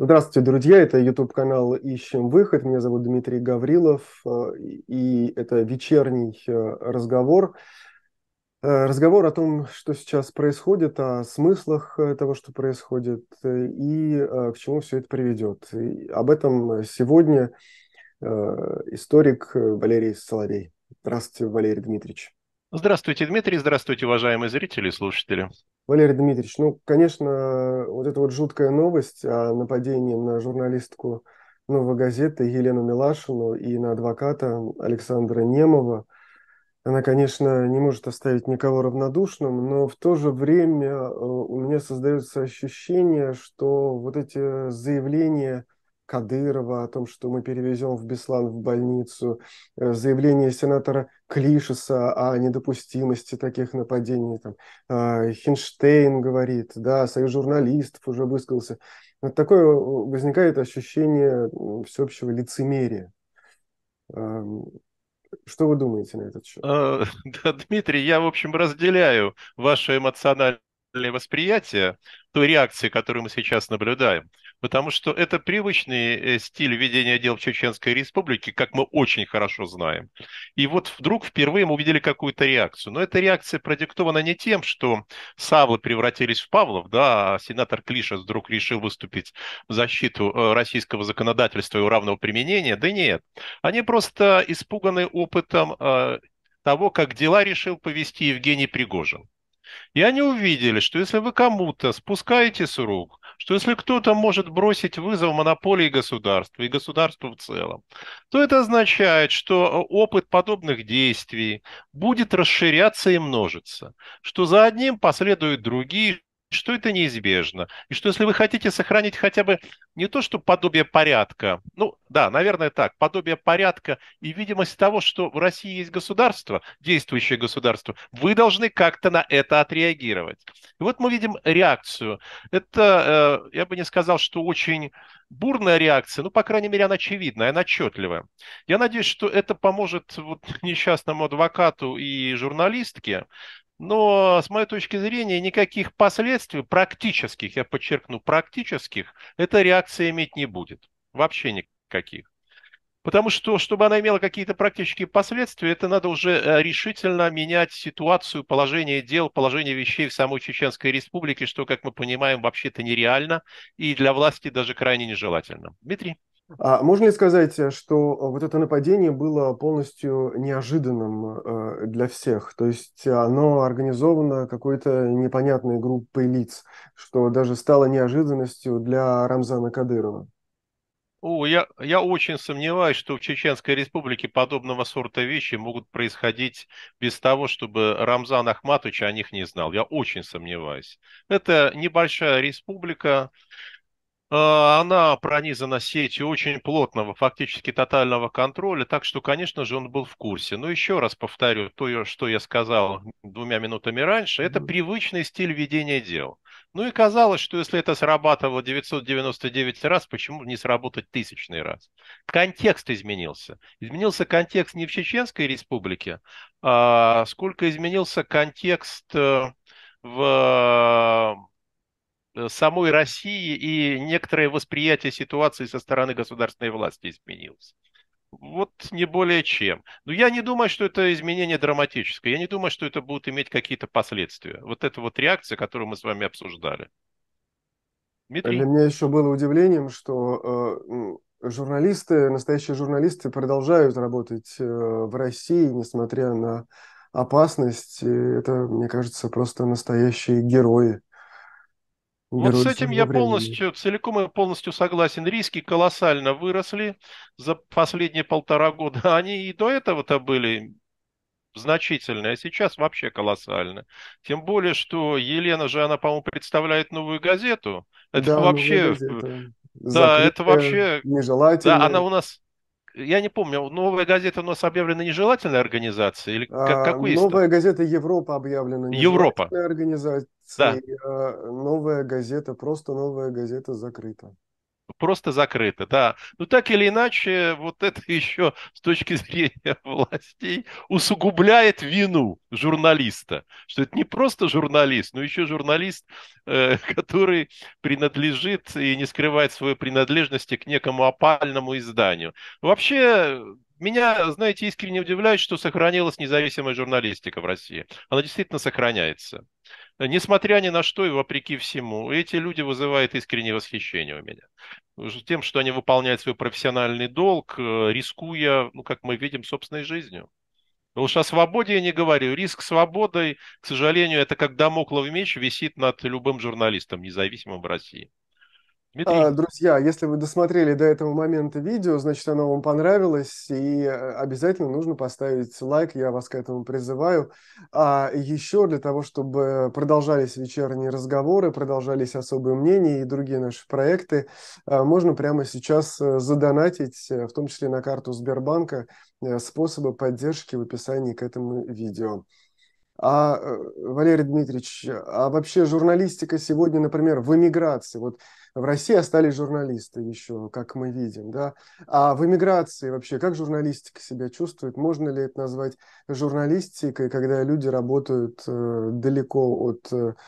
Здравствуйте, друзья! Это YouTube-канал «Ищем выход». Меня зовут Дмитрий Гаврилов, и это вечерний разговор. Разговор о том, что сейчас происходит, о смыслах того, что происходит, и к чему все это приведет. И об этом сегодня историк Валерий Соловей. Здравствуйте, Валерий Дмитриевич. Здравствуйте, Дмитрий. Здравствуйте, уважаемые зрители и слушатели. Валерий Дмитриевич, ну, конечно, вот эта вот жуткая новость о нападении на журналистку «Новой газеты» Елену Милашину и на адвоката Александра Немова, она, конечно, не может оставить никого равнодушным, но в то же время у меня создается ощущение, что вот эти заявления Кадырова о том, что мы перевезем в Беслан в больницу, заявление сенатора Клишеса о недопустимости таких нападений, там, Хинштейн говорит, да, Союз журналистов уже высказался. Вот такое возникает ощущение всеобщего лицемерия. Эм, Что вы думаете на этот счет? Да, Дмитрий, я, в общем, разделяю ваше эмоциональное восприятие той реакции, которую мы сейчас наблюдаем, потому что это привычный стиль ведения дел в Чеченской Республике, как мы очень хорошо знаем. И вот вдруг впервые мы увидели какую-то реакцию. Но эта реакция продиктована не тем, что Савлы превратились в Павлов, да, а сенатор Клишес вдруг решил выступить в защиту российского законодательства и равного применения. Да нет. Они просто испуганы опытом того, как дела решил повести Евгений Пригожин. И они увидели, что если вы кому-то спускаете с рук, что если кто-то может бросить вызов монополии государства и государству в целом, то это означает, что опыт подобных действий будет расширяться и множиться, что за одним последуют другие, что это неизбежно, и что если вы хотите сохранить хотя бы не то, что подобие порядка, ну да, наверное так, подобие порядка и видимость того, что в России есть государство, действующее государство, вы должны как-то на это отреагировать. И вот мы видим реакцию. Это, я бы не сказал, что очень бурная реакция, ну, по крайней мере, она очевидная, она отчетливая. Я надеюсь, что это поможет вот несчастному адвокату и журналистке, но, с моей точки зрения, никаких последствий практических, я подчеркну, практических, эта реакция иметь не будет. Вообще никаких. Потому что, чтобы она имела какие-то практические последствия, это надо уже решительно менять ситуацию, положение дел, положение вещей в самой Чеченской Республике, что, как мы понимаем, вообще-то нереально и для власти даже крайне нежелательно. Дмитрий? А можно ли сказать, что вот это нападение было полностью неожиданным для всех? То есть оно организовано какой-то непонятной группой лиц, что даже стало неожиданностью для Рамзана Кадырова? Я очень сомневаюсь, что в Чеченской Республике подобного сорта вещи могут происходить без того, чтобы Рамзан Ахматович о них не знал. Я очень сомневаюсь. Это небольшая республика. Она пронизана сетью очень плотного, фактически тотального контроля, так что, конечно же, он был в курсе. Но еще раз повторю то, что я сказал 2 минутами раньше, это Мгм. привычный стиль ведения дел. Ну и казалось, что если это срабатывало 999 раз, почему не сработать тысячный раз? Контекст изменился. Изменился контекст не в Чеченской Республике, сколько изменился контекст в самой России и некоторое восприятие ситуации со стороны государственной власти изменилось. Вот не более чем. Но я не думаю, что это изменение драматическое. Я не думаю, что это будет иметь какие-то последствия. Вот эта вот реакция, которую мы с вами обсуждали. Для Дмитрий? меня еще было удивлением, что журналисты, настоящие журналисты продолжают работать в России, несмотря на опасность. И это, мне кажется, просто настоящие герои, Вот с герои этим своего я времени. полностью, целиком и полностью согласен. Риски колоссально выросли за последние 1,5 года. Они и до этого-то были значительные, а сейчас вообще колоссальны. Тем более, что Елена же, она, по-моему, представляет «Новую газету». Это Да, новая вообще, газета. да, это Закрытая, вообще, да, она нежелательная. у нас, я не помню, «Новая газета» у нас объявлена нежелательной организацией или какой есть? Новая газета Европа объявлена Европа, нежелательной да. организацией. Новая газета, просто новая газета закрыта. просто закрыто, да. Но так или иначе, вот это еще с точки зрения властей усугубляет вину журналиста, что это не просто журналист, но еще журналист, который принадлежит и не скрывает своей принадлежности к некому опальному изданию. Вообще, меня, знаете, искренне удивляет, что сохранилась независимая журналистика в России. Она действительно сохраняется. Несмотря ни на что и вопреки всему, эти люди вызывают искреннее восхищение у меня. Тем, что они выполняют свой профессиональный долг, рискуя, ну, как мы видим, собственной жизнью. Но уж о свободе я не говорю. Риск свободой, к сожалению, это как дамоклов меч висит над любым журналистом, независимым в России. Дмитрий? Друзья, если вы досмотрели до этого момента видео, значит, оно вам понравилось, и обязательно нужно поставить лайк, я вас к этому призываю. А еще для того, чтобы продолжались вечерние разговоры, продолжались особые мнения и другие наши проекты, можно прямо сейчас задонатить, в том числе на карту Сбербанка, способы поддержки в описании к этому видео. Валерий Дмитриевич, а вообще журналистика сегодня, например, в эмиграции, вот в России остались журналисты еще, как мы видим, да, а в эмиграции вообще как журналистика себя чувствует? Можно ли это назвать журналистикой, когда люди работают далеко от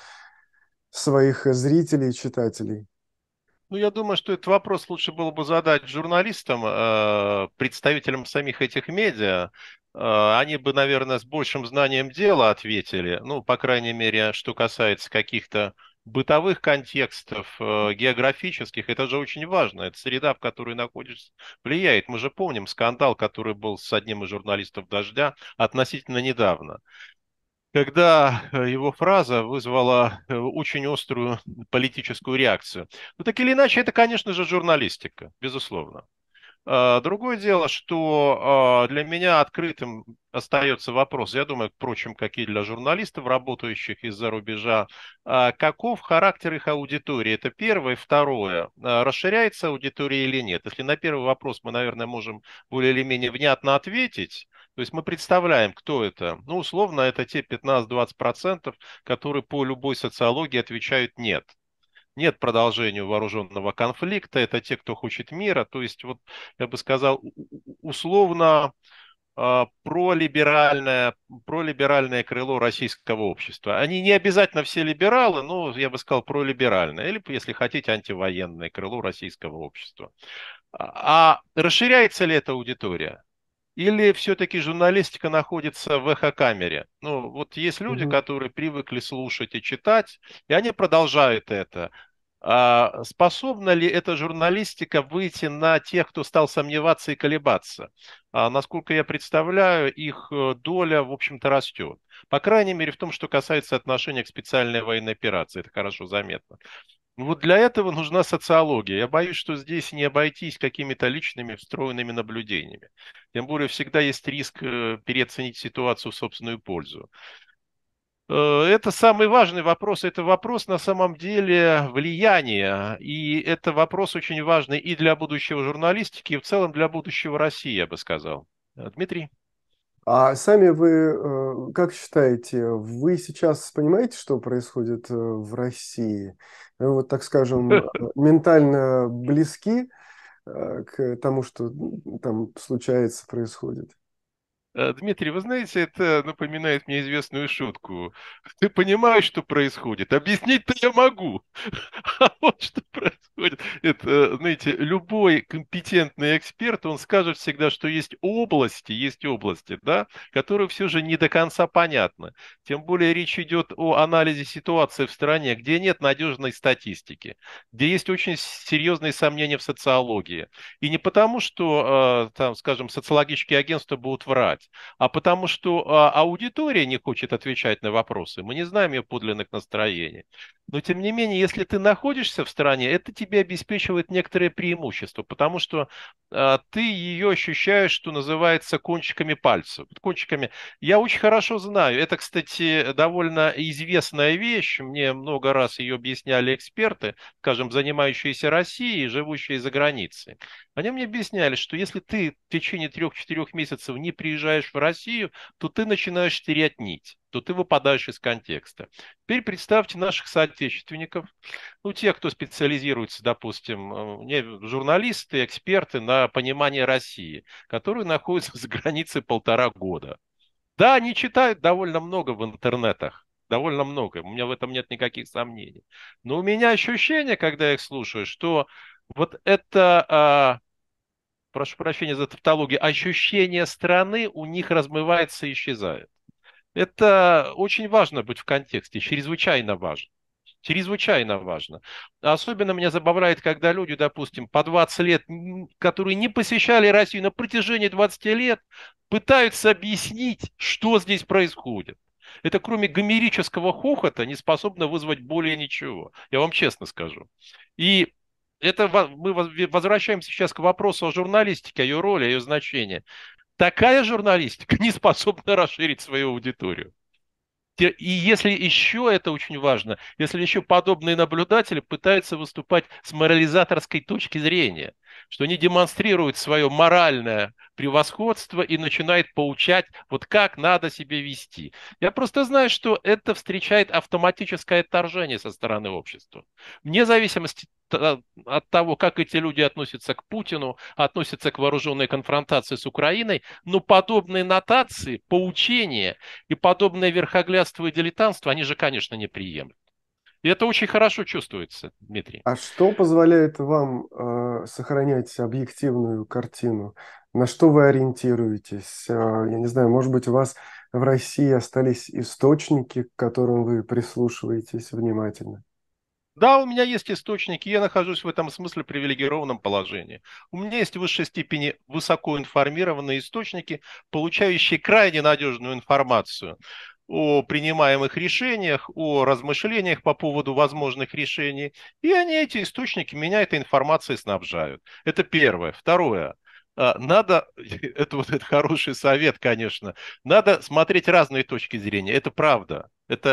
своих зрителей и читателей? Ну, я думаю, что этот вопрос лучше было бы задать журналистам, представителям самих этих медиа. Они бы, наверное, с большим знанием дела ответили. Ну, по крайней мере, что касается каких-то бытовых контекстов, географических. Это же очень важно. Это среда, в которой находишься, влияет. Мы же помним скандал, который был с одним из журналистов «Дождя» относительно недавно, когда его фраза вызвала очень острую политическую реакцию. Ну, так или иначе, это, конечно же, журналистика, безусловно. Другое дело, что для меня открытым остается вопрос, я думаю, впрочем, как и для журналистов, работающих из-за рубежа, каков характер их аудитории? Это первое. Второе, расширяется аудитория или нет? Если на первый вопрос мы, наверное, можем более или менее внятно ответить, то есть мы представляем, кто это. Ну, условно, это те 15-20%, которые по любой социологии отвечают «нет». Нет продолжению вооруженного конфликта, это те, кто хочет мира, то есть, вот, я бы сказал, условно пролиберальное крыло российского общества. Они не обязательно все либералы, но, я бы сказал, пролиберальное, или, если хотите, антивоенное крыло российского общества. А расширяется ли эта аудитория? Или все-таки журналистика находится в эхокамере? Ну, вот есть люди, Мгм. которые привыкли слушать и читать, и они продолжают это. Способна ли эта журналистика выйти на тех, кто стал сомневаться и колебаться? Насколько я представляю, их доля, в общем-то, растет. По крайней мере, в том, что касается отношения к специальной военной операции. Это хорошо заметно. Вот для этого нужна социология. Я боюсь, что здесь не обойтись какими-то личными встроенными наблюдениями. Тем более всегда есть риск переоценить ситуацию в собственную пользу. Это самый важный вопрос. Это вопрос на самом деле влияния. И это вопрос очень важный и для будущего журналистики, и в целом для будущего России, я бы сказал. Дмитрий? А сами вы, как считаете, вы сейчас понимаете, что происходит в России? Вы вот, так скажем, ментально близки к тому, что там случается, происходит? Дмитрий, вы знаете, это напоминает мне известную шутку. Ты понимаешь, что происходит? Объяснить-то я могу. А вот что происходит. Это, знаете, любой компетентный эксперт, он скажет всегда, что есть области, да, которые все же не до конца понятны. Тем более речь идет о анализе ситуации в стране, где нет надежной статистики, где есть очень серьезные сомнения в социологии. И не потому, что, там, скажем, социологические агентства будут врать, а потому что аудитория не хочет отвечать на вопросы. Мы не знаем ее подлинных настроений. Но тем не менее, если ты находишься в стране, это тебе обеспечивает некоторое преимущество, потому что ты ее ощущаешь, что называется, кончиками пальцев. Кончиками. Я очень хорошо знаю. Это, кстати, довольно известная вещь. Мне много раз ее объясняли эксперты, скажем, занимающиеся Россией, живущие за границей. Они мне объясняли, что если ты в течение 3-4 месяцев не приезжаешь в Россию, то ты начинаешь терять нить, то ты выпадаешь из контекста. Теперь представьте наших соотечественников, ну, те, кто специализируется, допустим, журналисты, эксперты на понимании России, которые находятся за границей 1,5 года. Да, они читают довольно много в интернетах, довольно много, у меня в этом нет никаких сомнений. Но у меня ощущение, когда я их слушаю, что вот это, прошу прощения за тавтологию, ощущение страны у них размывается и исчезает. Это очень важно быть в контексте, чрезвычайно важно. Чрезвычайно важно. Особенно меня забавляет, когда люди, допустим, по 20 лет, которые не посещали Россию на протяжении 20 лет, пытаются объяснить, что здесь происходит. Это кроме гомерического хохота не способно вызвать более ничего. Я вам честно скажу. И это мы возвращаемся сейчас к вопросу о журналистике, о ее роли, о ее значении. Такая журналистика не способна расширить свою аудиторию. И если еще, это очень важно, если еще подобные наблюдатели пытаются выступать с морализаторской точки зрения, что они демонстрируют свое моральное превосходство и начинают поучать, вот как надо себя вести. Я просто знаю, что это встречает автоматическое отторжение со стороны общества. Вне зависимости от того, как эти люди относятся к Путину, относятся к вооруженной конфронтации с Украиной, но подобные нотации, поучения и подобное верхоглядство и дилетантство, они же, конечно, не приемлют. И это очень хорошо чувствуется, Дмитрий. А что позволяет вам сохранять объективную картину? На что вы ориентируетесь? Я не знаю, может быть, у вас в России остались источники, к которым вы прислушиваетесь внимательно? Да, у меня есть источники, я нахожусь в этом смысле в привилегированном положении. У меня есть в высшей степени высокоинформированные источники, получающие крайне надежную информацию о принимаемых решениях, о размышлениях по поводу возможных решений. И они, эти источники, меня этой информацией снабжают. Это первое. Второе. Надо, это хороший совет, конечно, надо смотреть разные точки зрения. Это правда.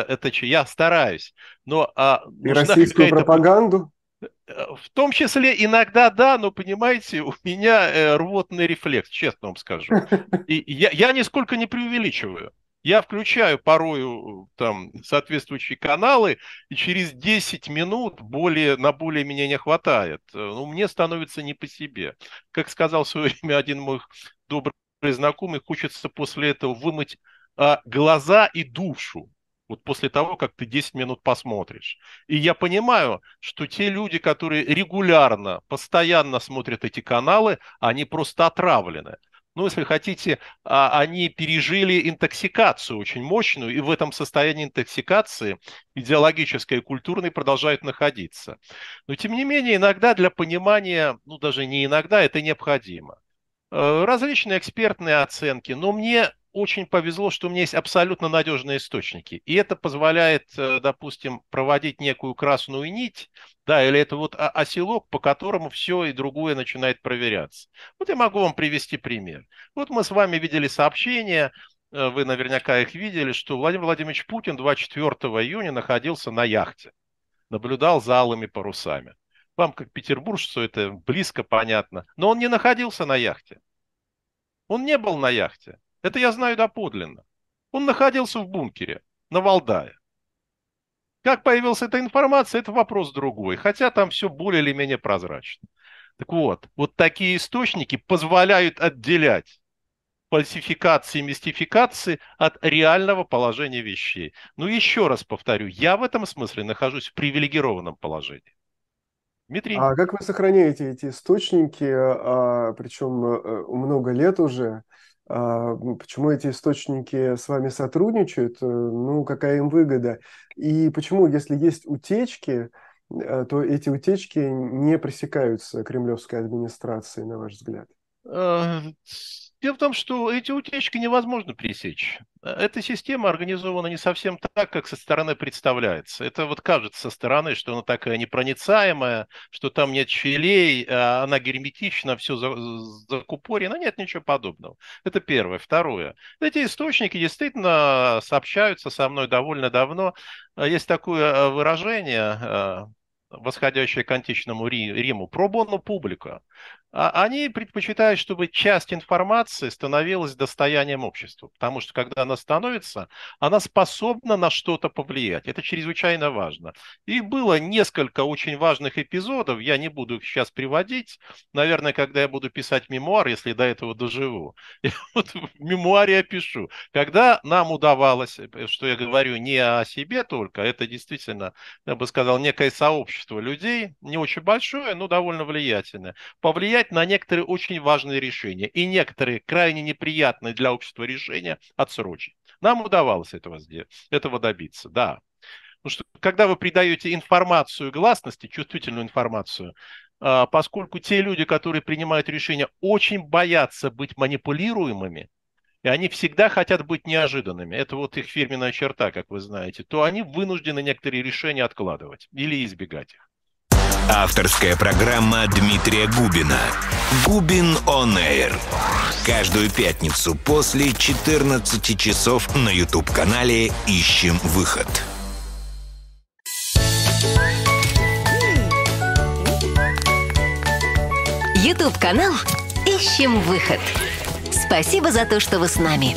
Я стараюсь. Но И нужна российскую какая-то... пропаганду? В том числе иногда да, но понимаете, у меня рвотный рефлекс, честно вам скажу. И я нисколько не преувеличиваю. Я включаю порою там соответствующие каналы, и через 10 минут на более меня не хватает. Ну, мне становится не по себе. Как сказал в свое время один мой добрый знакомый, хочется после этого вымыть глаза и душу. Вот после того, как ты 10 минут посмотришь. И я понимаю, что те люди, которые регулярно, постоянно смотрят эти каналы, они просто отравлены. Ну, если хотите, они пережили интоксикацию очень мощную, и в этом состоянии интоксикации идеологической и культурной продолжают находиться. Но, тем не менее, иногда для понимания, ну, даже не иногда, это необходимо. Различные экспертные оценки, но мне очень повезло, что у меня есть абсолютно надежные источники. И это позволяет, допустим, проводить некую красную нить, да, или это вот оселок, по которому все и другое начинает проверяться. Вот я могу вам привести пример. Вот мы с вами видели сообщение, вы наверняка их видели, что Владимир Владимирович Путин 24 июня находился на яхте, наблюдал за алыми парусами. Вам, как петербуржцу, это близко понятно. Но он не находился на яхте. Он не был на яхте. Это я знаю доподлинно. Он находился в бункере на Валдае. Как появилась эта информация, это вопрос другой. Хотя там все более или менее прозрачно. Так вот такие источники позволяют отделять фальсификации и мистификации от реального положения вещей. Но еще раз повторю, я в этом смысле нахожусь в привилегированном положении. Дмитрий? А как вы сохраняете эти источники, причем много лет уже? Почему эти источники с вами сотрудничают? Ну, какая им выгода? И почему, если есть утечки, то эти утечки не пресекаются кремлевской администрацией, на ваш взгляд? Э, Дело в том, что эти утечки невозможно пресечь. Эта система организована не совсем так, как со стороны представляется. Это вот кажется со стороны, что она такая непроницаемая, что там нет щелей, она герметична, все закупорено. Нет ничего подобного. Это первое. Второе. Эти источники действительно сообщаются со мной довольно давно. Есть такое выражение, восходящая к античному Риму, pro bono publico, они предпочитают, чтобы часть информации становилась достоянием общества. Потому что когда она становится, она способна на что-то повлиять. Это чрезвычайно важно. И было несколько очень важных эпизодов, я не буду их сейчас приводить. Наверное, когда я буду писать мемуар, если до этого доживу, я вот в мемуаре опишу. Когда нам удавалось, что я говорю не о себе только, это действительно, я бы сказал, некое сообщество людей, не очень большое, но довольно влиятельное, повлиять на некоторые очень важные решения и некоторые крайне неприятные для общества решения отсрочить. Нам удавалось этого добиться, да. Потому что когда вы придаете информацию гласности, чувствительную информацию, поскольку те люди, которые принимают решения, очень боятся быть манипулируемыми, и они всегда хотят быть неожиданными, это вот их фирменная черта, как вы знаете, то они вынуждены некоторые решения откладывать или избегать их. Авторская программа Дмитрия Губина. Губин On Air. Каждую пятницу после 14 часов на YouTube-канале «Ищем выход». YouTube-канал «Ищем выход». Спасибо за то, что вы с нами.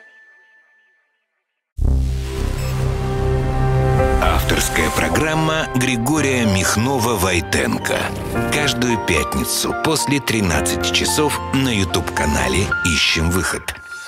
Авторская программа Григория Михнова-Войтенко. Каждую пятницу после 13 часов на YouTube-канале «Ищем выход».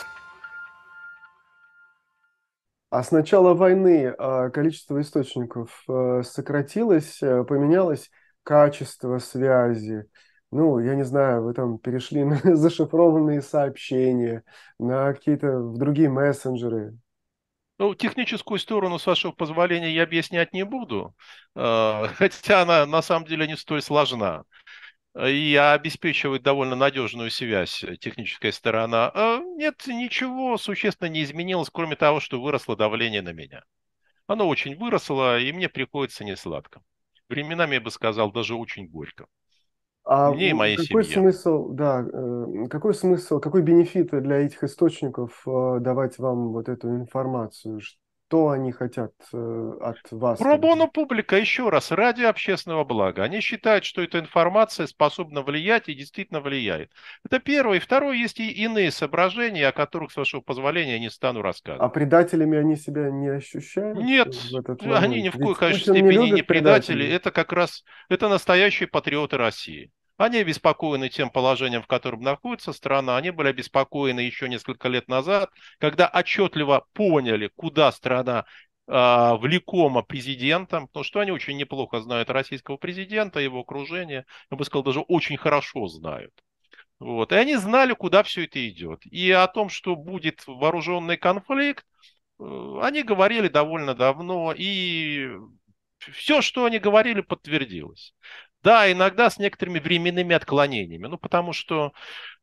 А с начала войны количество источников сократилось, поменялось качество связи. Ну, я не знаю, вы там перешли на зашифрованные сообщения, на какие-то в другие мессенджеры. Ну, техническую сторону, с вашего позволения, я объяснять не буду, хотя она на самом деле не столь сложна и обеспечивает довольно надежную связь, техническая сторона. Нет, ничего существенно не изменилось, кроме того, что выросло давление на меня. Оно очень выросло, и мне приходится несладко. Временами, я бы сказал, даже очень горько. Мне и моей Какой семье. смысл, да, какой смысл, какой бенефит для этих источников давать вам вот эту информацию? Что они хотят от вас? Пробоно публика, еще раз, ради общественного блага. Они считают, что эта информация способна влиять и действительно влияет. Это первое. И второе, есть и иные соображения, о которых, с вашего позволения, я не стану А рассказывать. предателями они себя не ощущают Нет, в этот они ни момент? в коей, Ведь конечно, Путин не степени не любит предатели. предателей. Это как раз, это настоящие патриоты России. Они обеспокоены тем положением, в котором находится страна. Они были обеспокоены еще несколько лет назад, когда отчетливо поняли, куда страна влекома президентом, потому что они очень неплохо знают российского президента, его окружение, я бы сказал, даже очень хорошо знают. Вот. И они знали, куда все это идет. И о том, что будет вооруженный конфликт, они говорили довольно давно, и все, что они говорили, подтвердилось. Да, иногда с некоторыми временными отклонениями, ну, потому что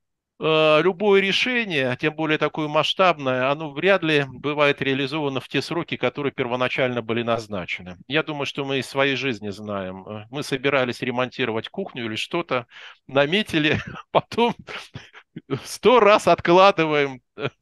любое решение, тем более такое масштабное, оно вряд ли бывает реализовано в те сроки, которые первоначально были назначены. Я думаю, что мы из своей жизни знаем. Мы собирались ремонтировать кухню или что-то, наметили, потом 100 раз откладываем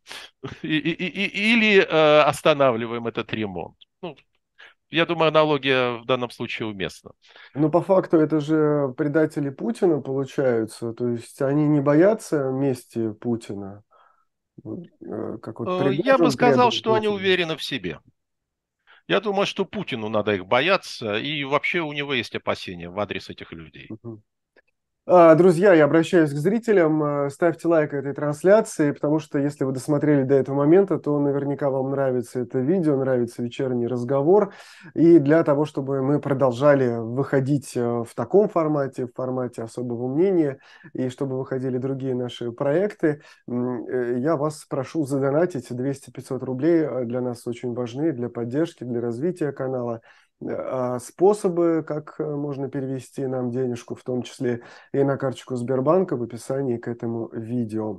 или останавливаем этот ремонт. Ну, я думаю, аналогия в данном случае уместна. Но по факту это же предатели Путина получаются. То есть они не боятся мести Путина, как вот Я бы Пригожин сказал, предал что они Путина. уверены в себе. Я думаю, что Путину надо их бояться, и вообще у него есть опасения в адрес этих людей. Мгм. Друзья, я обращаюсь к зрителям. Ставьте лайк этой трансляции, потому что если вы досмотрели до этого момента, то наверняка вам нравится это видео, нравится вечерний разговор. И для того, чтобы мы продолжали выходить в таком формате, в формате особого мнения, и чтобы выходили другие наши проекты, я вас прошу задонатить 200-500 рублей. Для нас очень важны, для поддержки, для развития канала. Способы, как можно перевести нам денежку, в том числе и на карточку Сбербанка, в описании к этому видео.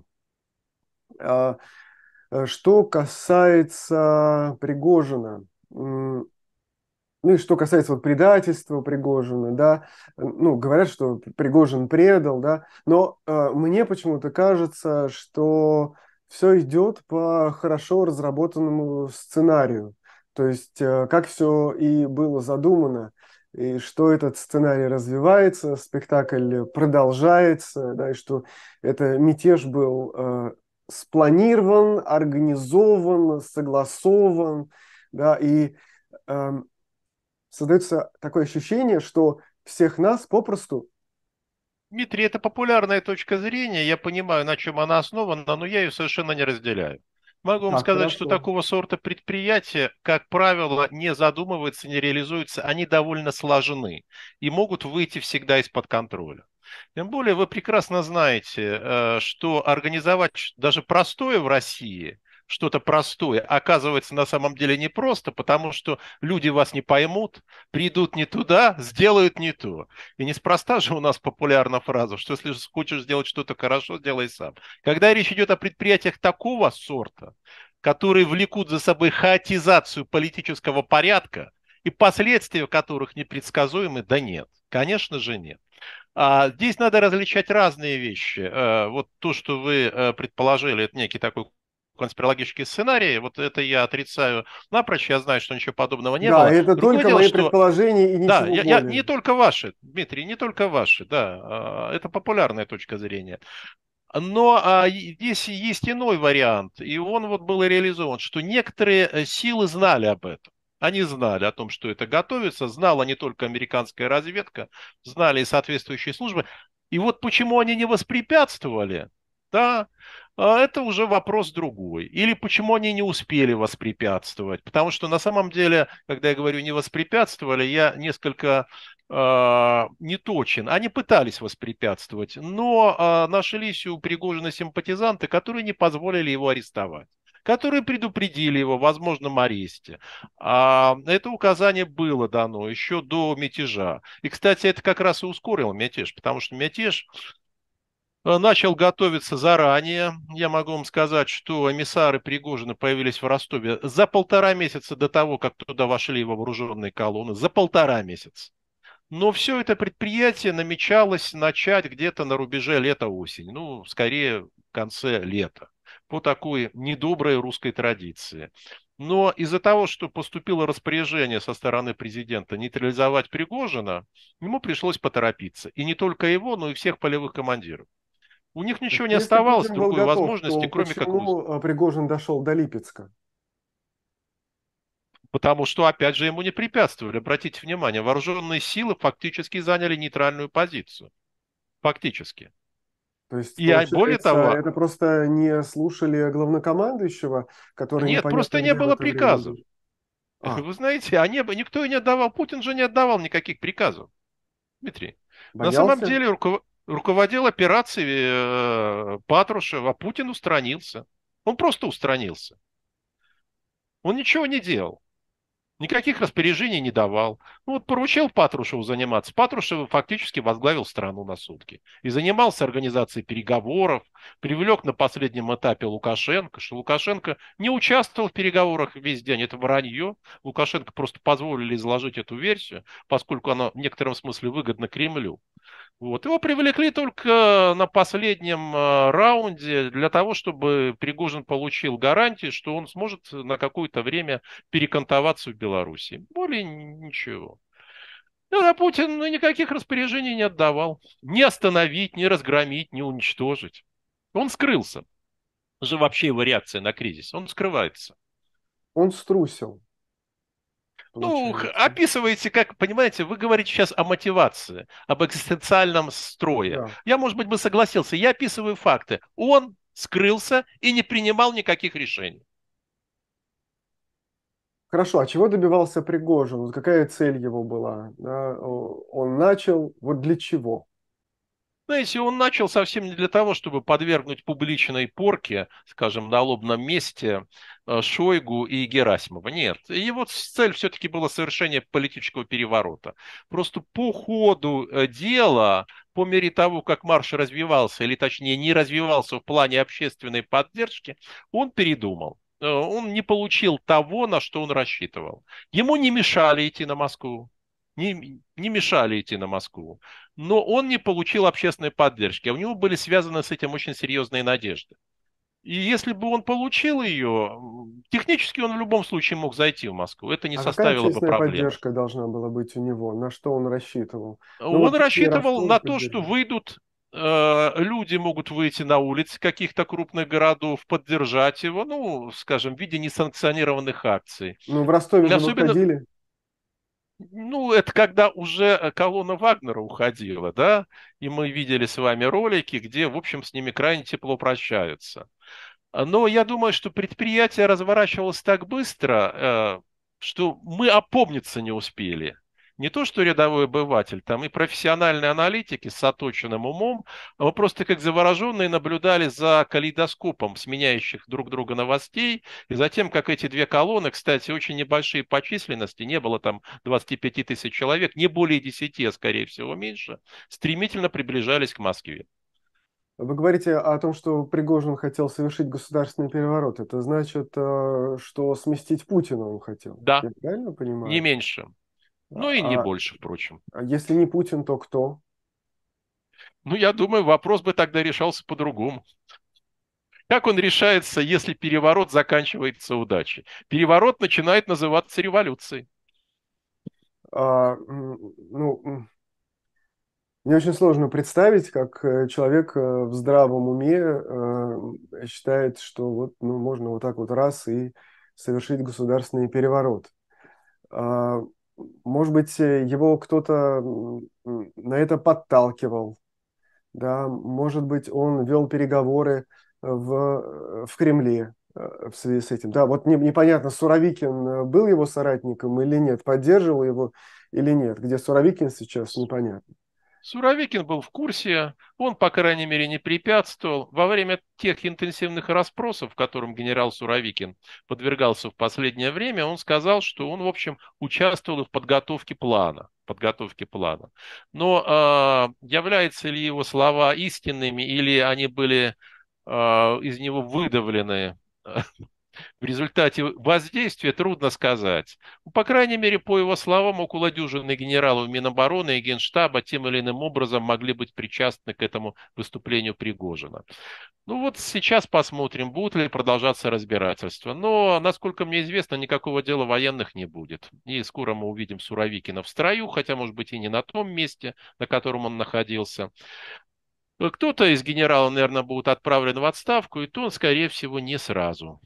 Что касается Пригожина, ну и что касается вот предательства Пригожина, да, ну, говорят, что Пригожин предал, да, но мне почему-то кажется, что все идет по хорошо разработанному сценарию, то есть как все и было задумано. и что этот сценарий развивается, спектакль продолжается, да, и что это мятеж был спланирован, организован, согласован, да, и создается такое ощущение, что всех нас попросту... Дмитрий, это популярная точка зрения, я понимаю, на чем она основана, но я ее совершенно не разделяю. Могу вам Так, сказать, что хорошо. такого сорта предприятия, как правило, не задумываются, не реализуются, они довольно сложны и могут выйти всегда из-под контроля. Тем более вы прекрасно знаете, что организовать даже простое в России, что-то простое, оказывается на самом деле непросто, потому что люди вас не поймут, придут не туда, сделают не то. И неспроста же у нас популярна фраза, что если хочешь сделать что-то хорошо, сделай сам. Когда речь идет о предприятиях такого сорта, которые влекут за собой хаотизацию политического порядка и последствия которых непредсказуемы, да нет, конечно же нет. Здесь надо различать разные вещи. Вот то, что вы предположили, это некий такой конспирологический сценарий, вот это я отрицаю напрочь, я знаю, что ничего подобного не Да, было. это Другое только дело, мои что предположения и да, ничего не более. только ваши, Дмитрий, не только ваши, да, это популярная точка зрения. Но здесь есть иной вариант, и он вот был реализован, что некоторые силы знали об этом. Они знали о том, что это готовится, знала не только американская разведка, знали и соответствующие службы. И вот почему они не воспрепятствовали, да, это уже вопрос другой. Или почему они не успели воспрепятствовать. Потому что на самом деле, когда я говорю не воспрепятствовали, я несколько не точен. Они пытались воспрепятствовать, но нашлись у Пригожина симпатизанты, которые не позволили его арестовать, которые предупредили его о возможном аресте. Это указание было дано еще до мятежа. И, кстати, это как раз и ускорило мятеж, потому что мятеж начал готовиться заранее. Я могу вам сказать, что эмиссары Пригожина появились в Ростове за 1,5 месяца до того, как туда вошли его вооруженные колонны. За 1,5 месяца. Но все это предприятие намечалось начать где-то на рубеже лета-осень. Ну, скорее, в конце лета. По такой недоброй русской традиции. Но из-за того, что поступило распоряжение со стороны президента нейтрализовать Пригожина, ему пришлось поторопиться. И не только его, но и всех полевых командиров. У них ничего не Если оставалось, Путин был другой готов, возможности, то кроме как вызвать. почему Пригожин дошел до Липецка? Потому что, опять же, ему не препятствовали. Обратите внимание, вооруженные силы фактически заняли нейтральную позицию. Фактически. То есть, И более получается, того, это просто не слушали главнокомандующего, который нет, непонятно просто не где в было это время приказов. был. А, Вы знаете, никто и не отдавал, Путин же не отдавал никаких приказов, Дмитрий. На самом боялся? деле руководил операцией Патрушев, а Путин устранился. Он просто устранился. Он ничего не делал. Никаких распоряжений не давал. Ну, вот поручил Патрушеву заниматься. Патрушев фактически возглавил страну на сутки. И занимался организацией переговоров, привлек на последнем этапе Лукашенко, что Лукашенко не участвовал в переговорах весь день. Это вранье. Лукашенко просто позволили изложить эту версию, поскольку она в некотором смысле выгодна Кремлю. Вот. Его привлекли только на последнем раунде для того, чтобы Пригожин получил гарантии, что он сможет на какое-то время перекантоваться в Беларуси. Более ничего. А Путин никаких распоряжений не отдавал. Ни остановить, ни разгромить, ни уничтожить. Он скрылся. Это же вообще его реакция на кризис. Он скрывается. Он струсил, Ну, получается. описываете, как, понимаете, вы говорите сейчас о мотивации, об экзистенциальном строе. Да. Я, может быть, бы согласился. Я описываю факты. Он скрылся и не принимал никаких решений. Хорошо, а чего добивался Пригожин? Вот какая цель его была? Да, он начал, вот для чего? Знаете, он начал совсем не для того, чтобы подвергнуть публичной порке, скажем, на лобном месте Шойгу и Герасимова. Нет, его цель все-таки была совершение политического переворота. Просто по ходу дела, по мере того, как марш развивался, или точнее не развивался в плане общественной поддержки, он передумал. Он не получил того, на что он рассчитывал. Ему не мешали идти на Москву. Не мешали идти на Москву. Но он не получил общественной поддержки, а у него были связаны с этим очень серьезные надежды. И если бы он получил ее, технически он в любом случае мог зайти в Москву. Это не А какая составило бы общественная проблемы. поддержка должна была быть у него? На что он рассчитывал? Ну Он вот Питер, рассчитывал Ростов на то, что поддержали. выйдут, люди могут выйти на улицы каких-то крупных городов, поддержать его, ну, скажем, в виде несанкционированных акций. Ну, в Ростове же Особенно, выходили. ну, это когда уже колонна Вагнера уходила, да, и мы видели с вами ролики, где, в общем, с ними крайне тепло прощаются. Но я думаю, что предприятие разворачивалось так быстро, что мы опомниться не успели. Не то, что рядовой обыватель, там и профессиональные аналитики с оточенным умом, а мы просто как завороженные наблюдали за калейдоскопом сменяющих друг друга новостей, и затем, как эти две колонны, кстати, очень небольшие по численности, не было там 25 тысяч человек, не более 10, а скорее всего меньше, стремительно приближались к Москве. Вы говорите о том, что Пригожин хотел совершить государственный переворот. Это значит, что сместить Путина он хотел. Да, Я правильно не понимаю? меньше. Ну и не А, больше, впрочем. а если не Путин, то кто? Ну, я думаю, вопрос бы тогда решался по-другому. Как он решается, если переворот заканчивается удачей? Переворот начинает называться революцией. Ну, мне очень сложно представить, как человек в здравом уме считает, что вот, ну, можно вот так вот раз и совершить государственный переворот. А, Может быть, его кто-то на это подталкивал, да, может быть, он вел переговоры в Кремле в связи с этим. Да, вот непонятно, Суровикин был его соратником или нет, поддерживал его или нет. Где Суровикин сейчас, непонятно. Суровикин был в курсе, он, по крайней мере, не препятствовал. Во время тех интенсивных расспросов, которым генерал Суровикин подвергался в последнее время, он сказал, что он, в общем, участвовал в подготовке плана. Подготовке плана. Но являются ли его слова истинными или они были из него выдавлены в результате воздействия, трудно сказать. Ну, по крайней мере, по его словам, около дюжины генералов Минобороны и Генштаба тем или иным образом могли быть причастны к этому выступлению Пригожина. Ну вот сейчас посмотрим, будут ли продолжаться разбирательства. Но, насколько мне известно, никакого дела военных не будет. И скоро мы увидим Суровикина в строю, хотя, может быть, и не на том месте, на котором он находился. Кто-то из генералов, наверное, будет отправлен в отставку, и то, скорее всего, не сразу.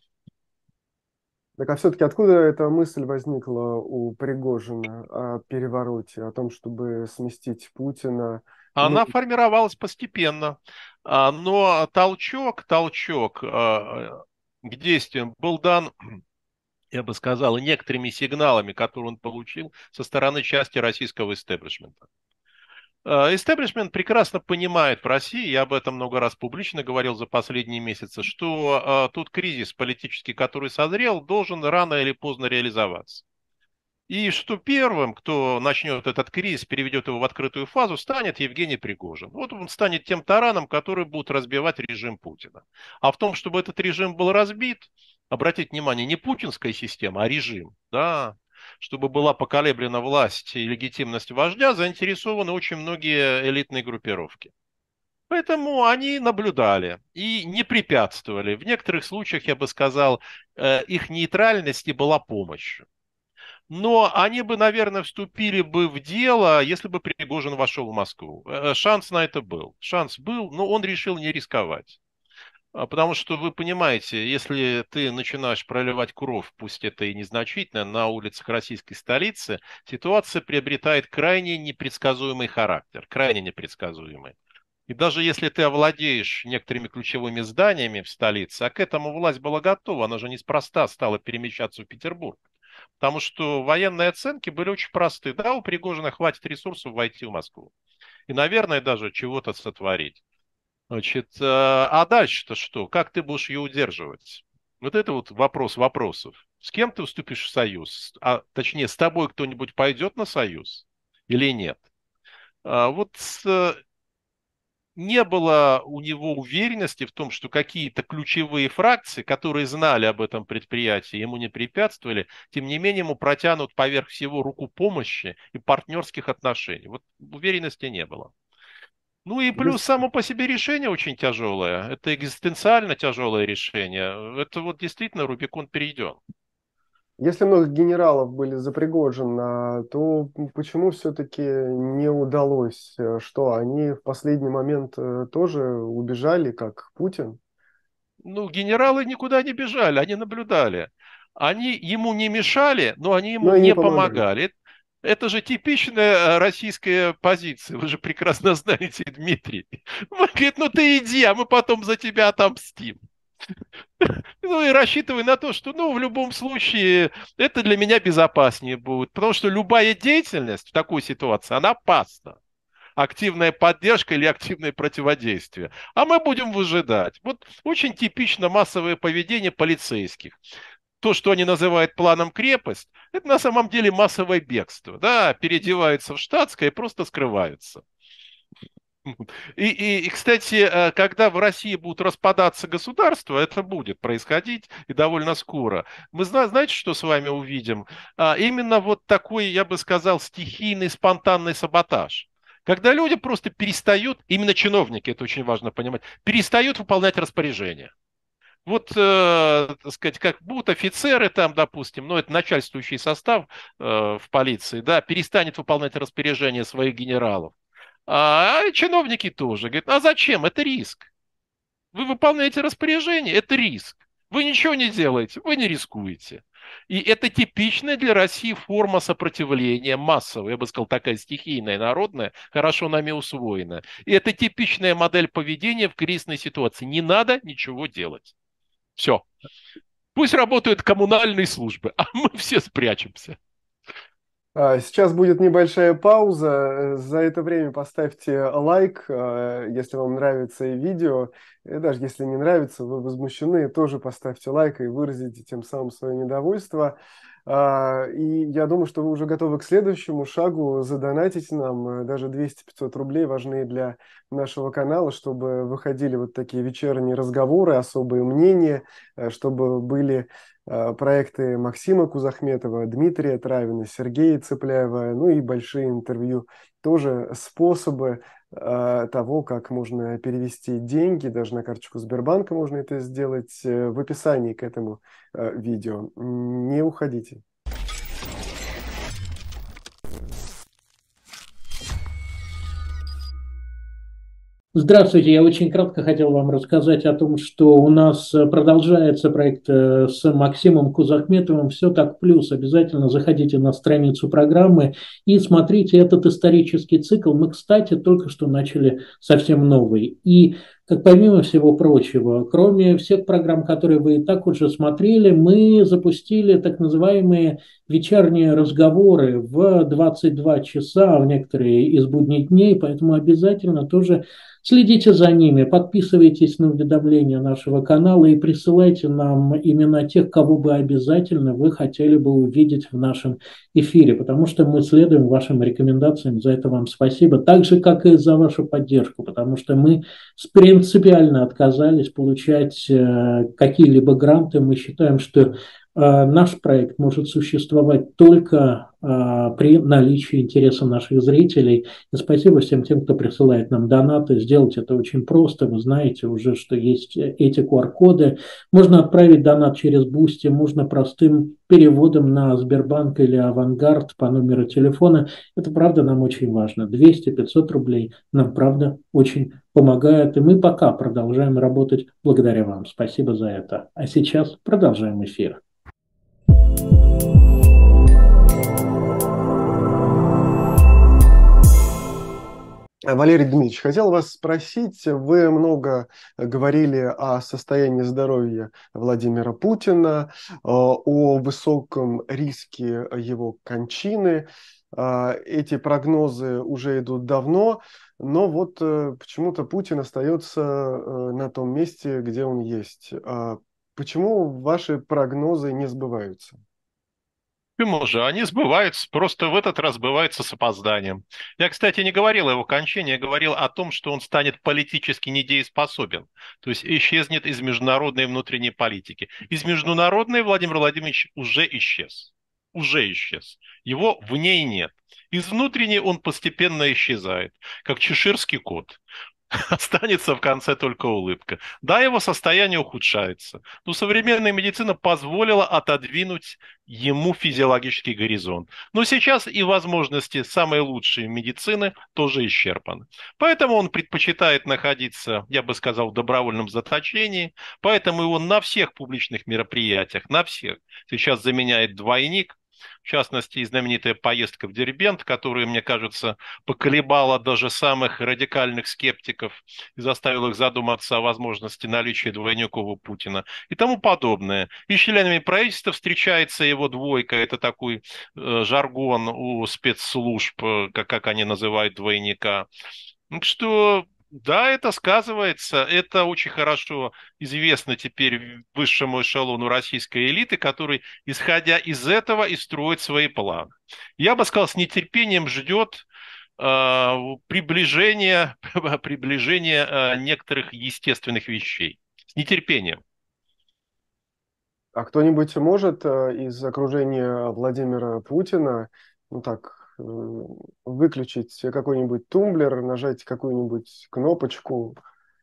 Так а все-таки откуда эта мысль возникла у Пригожина о перевороте, о том, чтобы сместить Путина? Ну, Она формировалась постепенно, но толчок к действиям был дан, я бы сказал, и некоторыми сигналами, которые он получил со стороны части российского истеблишмента. Истеблишмент прекрасно понимает в России, я об этом много раз публично говорил за последние месяцы, что тот кризис политический, который созрел, должен рано или поздно реализоваться. И что первым, кто начнет этот кризис, переведет его в открытую фазу, станет Евгений Пригожин. Вот он станет тем тараном, который будет разбивать режим Путина. А в том, чтобы этот режим был разбит, обратите внимание, не путинская система, а режим, да, чтобы была поколеблена власть и легитимность вождя, заинтересованы очень многие элитные группировки. Поэтому они наблюдали и не препятствовали. В некоторых случаях, я бы сказал, их нейтральности была помощью. Но они бы, наверное, вступили бы в дело, если бы Пригожин вошел в Москву. Шанс на это был. Шанс был, но он решил не рисковать. Потому что вы понимаете, если ты начинаешь проливать кровь, пусть это и незначительно, на улицах российской столицы, ситуация приобретает крайне непредсказуемый характер, крайне непредсказуемый. И даже если ты овладеешь некоторыми ключевыми зданиями в столице, а к этому власть была готова, она же неспроста стала перемещаться в Петербург. Потому что военные оценки были очень просты. Да, у Пригожина хватит ресурсов войти в Москву. И, наверное, даже чего-то сотворить. Значит, а дальше-то что? Как ты будешь ее удерживать? Вот это вот вопрос вопросов. С кем ты вступишь в союз? А точнее, с тобой кто-нибудь пойдет на союз или нет? Вот не было у него уверенности в том, что какие-то ключевые фракции, которые знали об этом предприятии, ему не препятствовали, тем не менее ему протянут поверх всего руку помощи и партнерских отношений. Вот уверенности не было. Ну и плюс Если, само по себе решение очень тяжелое. Это экзистенциально тяжелое решение. Это вот действительно Рубикон перейден. если много генералов были за Пригожина, то почему все-таки не удалось? Что, они в последний момент тоже убежали, как Путин? Ну, генералы никуда не бежали, они наблюдали. Они ему не мешали, но они ему Но и не не помогали. помогали. Это же типичная российская позиция. Вы же прекрасно знаете, Дмитрий. Он говорит, ну ты иди, а мы потом за тебя отомстим. Ну и рассчитывай на то, что, ну, в любом случае, это для меня безопаснее будет. Потому что любая деятельность в такой ситуации, она опасна. Активная поддержка или активное противодействие. А мы будем выжидать. Вот очень типично массовое поведение полицейских. То, что они называют планом крепость, это на самом деле массовое бегство. Да, переодеваются в штатское и просто скрываются. Кстати, когда в России будут распадаться государства, это будет происходить и довольно скоро. Мы знаете, что с вами увидим? Именно вот такой, я бы сказал, стихийный, спонтанный саботаж. Когда люди просто перестают, именно чиновники, это очень важно понимать, перестают выполнять распоряжения. Вот, так сказать, как будут офицеры там, допустим, ну, это начальствующий состав в полиции, да, перестанет выполнять распоряжения своих генералов. А чиновники тоже говорят, а зачем? Это риск. Вы выполняете распоряжение, это риск. Вы ничего не делаете, вы не рискуете. И это типичная для России форма сопротивления, массовая, я бы сказал, такая стихийная, народная, хорошо нами усвоенная. И это типичная модель поведения в кризисной ситуации. Не надо ничего делать. Все. Пусть работают коммунальные службы, а мы все спрячемся. Сейчас будет небольшая пауза. За это время поставьте лайк, если вам нравится видео. И даже если не нравится, вы возмущены, тоже поставьте лайк и выразите тем самым свое недовольство. И я думаю, что вы уже готовы к следующему шагу. Задонатить нам даже 200-500 рублей важны для нашего канала, чтобы выходили вот такие вечерние разговоры, особые мнения, чтобы были проекты Максима Кузахметова, Дмитрия Травина, Сергея Цепляева, ну и большие интервью. Тоже способы того, как можно перевести деньги, даже на карточку Сбербанка можно это сделать, в описании к этому видео. Не уходите. Здравствуйте, я очень кратко хотел вам рассказать о том, что у нас продолжается проект с Максимом Кузахметовым «Все так плюс». Обязательно заходите на страницу программы и смотрите этот исторический цикл. Мы, кстати, только что начали совсем новый. И как помимо всего прочего, кроме всех программ, которые вы и так уже смотрели, мы запустили так называемые вечерние разговоры в 22 часа в некоторые из будних дней, поэтому обязательно тоже следите за ними, подписывайтесь на уведомления нашего канала и присылайте нам имена тех, кого бы обязательно вы хотели бы увидеть в нашем эфире, потому что мы следуем вашим рекомендациям, за это вам спасибо, так же, как и за вашу поддержку, потому что мы принципиально отказались получать какие-либо гранты, мы считаем, что наш проект может существовать только при наличии интереса наших зрителей. И спасибо всем тем, кто присылает нам донаты. Сделать это очень просто. Вы знаете уже, что есть эти QR-коды. Можно отправить донат через Boosty, можно простым переводом на Сбербанк или Авангард по номеру телефона. Это правда нам очень важно. 200-500 рублей нам правда очень помогает. И мы пока продолжаем работать благодаря вам. Спасибо за это. А сейчас продолжаем эфир. Валерий Дмитриевич, хотел вас спросить, вы много говорили о состоянии здоровья Владимира Путина, о высоком риске его кончины. Эти прогнозы уже идут давно, но вот почему-то Путин остается на том месте, где он есть. Почему ваши прогнозы не сбываются? Почему же? Они сбываются, просто в этот раз сбываются с опозданием. Я, кстати, не говорил о его кончине, я говорил о том, что он станет политически недееспособен, то есть исчезнет из международной и внутренней политики. Из международной Владимир Владимирович уже исчез. уже исчез. Его в ней нет. Из внутренней он постепенно исчезает, как чеширский кот. Останется в конце только улыбка. Да, его состояние ухудшается, но современная медицина позволила отодвинуть ему физиологический горизонт. Но сейчас и возможности самой лучшей медицины тоже исчерпаны. Поэтому он предпочитает находиться, я бы сказал, в добровольном заточении, поэтому его на всех публичных мероприятиях, на всех, сейчас заменяет двойник. В частности, и знаменитая поездка в Дербент, которая, мне кажется, поколебала даже самых радикальных скептиков и заставила их задуматься о возможности наличия двойников у Путина и тому подобное. И с членами правительства встречается его двойка, это такой жаргон у спецслужб, как они называют двойника. Так что да, это сказывается, это очень хорошо известно теперь высшему эшелону российской элиты, который, исходя из этого, и строит свои планы. Я бы сказал, с нетерпением ждет приближения некоторых естественных вещей. С нетерпением. А кто-нибудь может из окружения Владимира Путина, ну так, выключить какой-нибудь тумблер, нажать какую-нибудь кнопочку?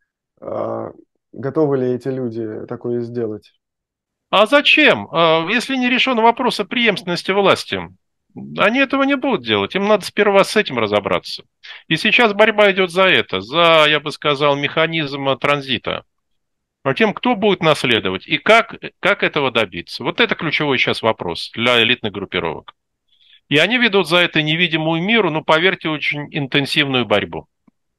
Готовы ли эти люди такое сделать? А зачем? Если не решен вопрос о преемственности власти, они этого не будут делать. Им надо сперва с этим разобраться. И сейчас борьба идет за это, за, я бы сказал, механизм транзита. А тем, кто будет наследовать и как этого добиться. Вот это ключевой сейчас вопрос для элитных группировок. И они ведут за это невидимую миру, ну, поверьте, очень интенсивную борьбу.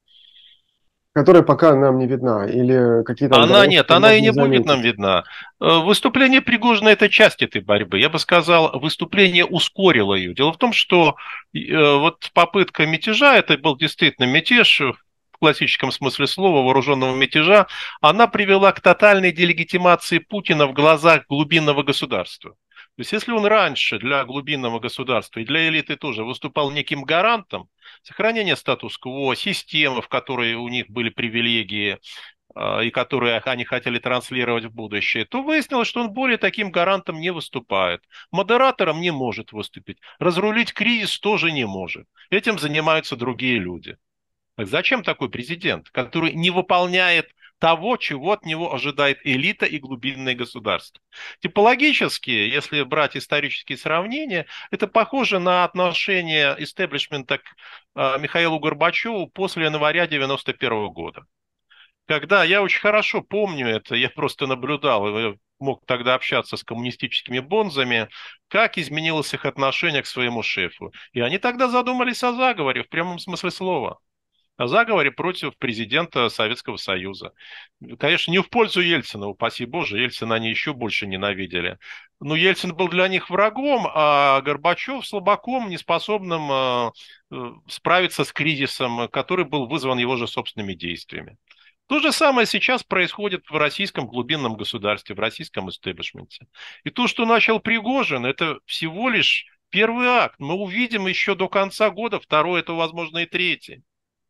Которая пока нам не видна, или какие-то Она нет, она и не можно будет нам заметить? видна. Выступление Пригожина – это часть этой борьбы. Я бы сказал, выступление ускорило ее. Дело в том, что вот попытка мятежа, это был действительно мятеж, в классическом смысле слова, вооруженного мятежа, она привела к тотальной делегитимации Путина в глазах глубинного государства. То есть, если он раньше для глубинного государства и для элиты тоже выступал неким гарантом сохранения статус-кво, системы, в которой у них были привилегии, и которые они хотели транслировать в будущее, то выяснилось, что он более таким гарантом не выступает. Модератором не может выступить. Разрулить кризис тоже не может. Этим занимаются другие люди. Так зачем такой президент, который не выполняет того, чего от него ожидает элита и глубинное государство? Типологически, если брать исторические сравнения, это похоже на отношение истеблишмента к Михаилу Горбачеву после января 1991 года. Когда я очень хорошо помню это, я просто наблюдал, и мог тогда общаться с коммунистическими бонзами, как изменилось их отношение к своему шефу. И они тогда задумались о заговоре в прямом смысле слова. О заговоре против президента Советского Союза. Конечно, не в пользу Ельцина, упаси Боже, Ельцина они еще больше ненавидели. Но Ельцин был для них врагом, а Горбачев слабаком, неспособным справиться с кризисом, который был вызван его же собственными действиями. То же самое сейчас происходит в российском глубинном государстве, в российском истеблишменте. И то, что начал Пригожин, это всего лишь первый акт. Мы увидим еще до конца года второй, это, возможно, и третий.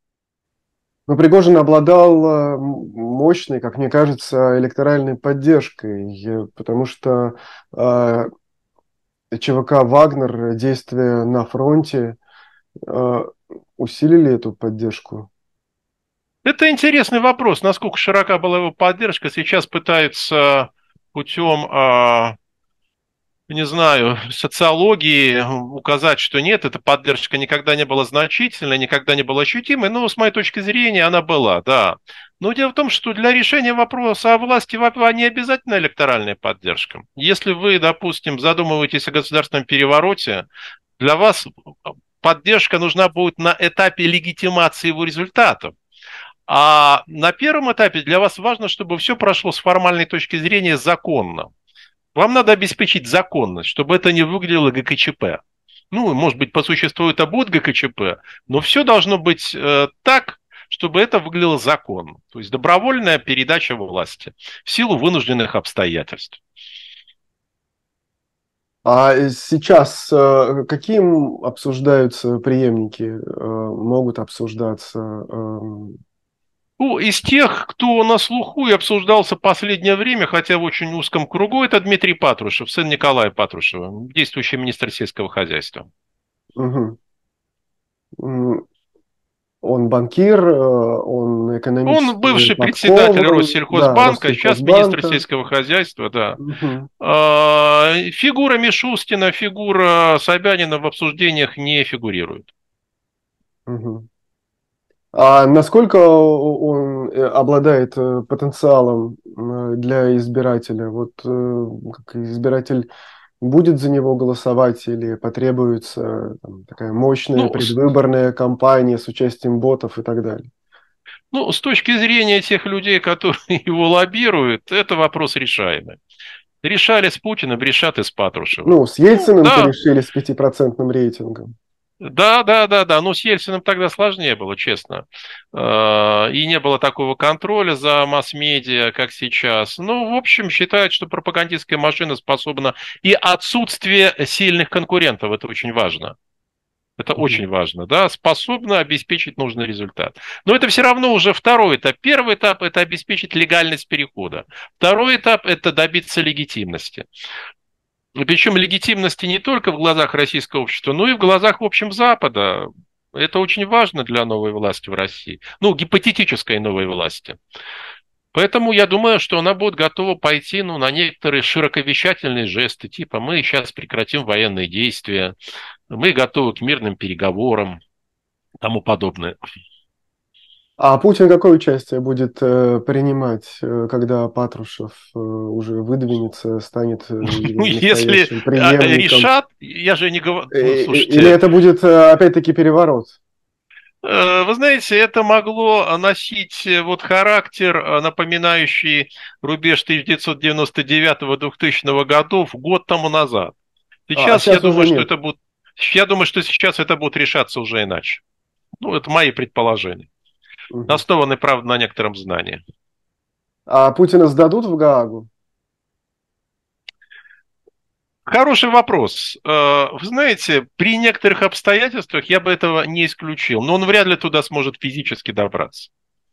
Но Пригожин обладал мощной, как мне кажется, электоральной поддержкой, потому что ЧВК «Вагнер», действия на фронте усилили эту поддержку. Это интересный вопрос, насколько широка была его поддержка. Сейчас пытаются путем, не знаю, социологии указать, что нет, эта поддержка никогда не была значительной, никогда не была ощутимой, но с моей точки зрения она была, да. Но дело в том, что для решения вопроса о власти не обязательно электоральная поддержка. Если вы, допустим, задумываетесь о государственном перевороте, для вас поддержка нужна будет на этапе легитимации его результатов. А на первом этапе для вас важно, чтобы все прошло с формальной точки зрения законно. Вам надо обеспечить законность, чтобы это не выглядело ГКЧП. Ну, может быть, по существу это будет ГКЧП, но все должно быть так, чтобы это выглядело законно. То есть добровольная передача власти в силу вынужденных обстоятельств. А сейчас каким обсуждаются преемники, могут обсуждаться? Ну, из тех, кто на слуху и обсуждался в последнее время, хотя в очень узком кругу, это Дмитрий Патрушев, сын Николая Патрушева, действующий министр сельского хозяйства. Мгм. М, Он банкир, он Он экономически бывший председатель подкован, да, Россельхозбанка, сейчас министр Россельхозбанка. сельского хозяйства, да. Мгм. Фигура Мишустина, фигура Собянина в обсуждениях не фигурирует. Мгм. А насколько он обладает потенциалом для избирателя? Вот как избиратель будет за него голосовать или потребуется там, такая мощная Ну, предвыборная кампания с участием ботов и так далее? ну, с точки зрения тех людей, которые его лоббируют, это вопрос решаемый. Решали с Путиным, решат и с Патрушевым. Ну, с Ну, Ельциным-то да, решили с 5% рейтингом. да. Но с Ельциным тогда сложнее было, честно. И не было такого контроля за масс-медиа, как сейчас. Ну, в общем, считают, что пропагандистская машина способна... И отсутствие сильных конкурентов, это очень важно. Это Мгм. очень важно, да, способна обеспечить нужный результат. Но это все равно уже второй этап. Первый этап – это обеспечить легальность перехода. Второй этап – это добиться легитимности. И причем легитимности не только в глазах российского общества, но и в глазах, в общем, Запада. Это очень важно для новой власти в России. Ну, гипотетической новой власти. Поэтому я думаю, что она будет готова пойти на некоторые широковещательные жесты, типа мы сейчас прекратим военные действия, мы готовы к мирным переговорам, тому подобное. А Путин какое участие будет принимать, когда Патрушев уже выдвинется, станет Ну, его если настоящим преемником? решат, я же не говорю, ну, Или слушайте, это будет опять-таки переворот? вы знаете, это могло носить вот характер, напоминающий рубеж 1999-2000 годов, год тому назад. А Сейчас я сейчас уже думаю, что нет. это будет, я думаю, что сейчас это будет решаться уже иначе. Ну, это мои предположения, Мгм. основаны, правда, на некотором знании. А Путина сдадут в Гаагу? Хороший вопрос. Вы знаете, при некоторых обстоятельствах я бы этого не исключил, но он вряд ли туда сможет физически добраться.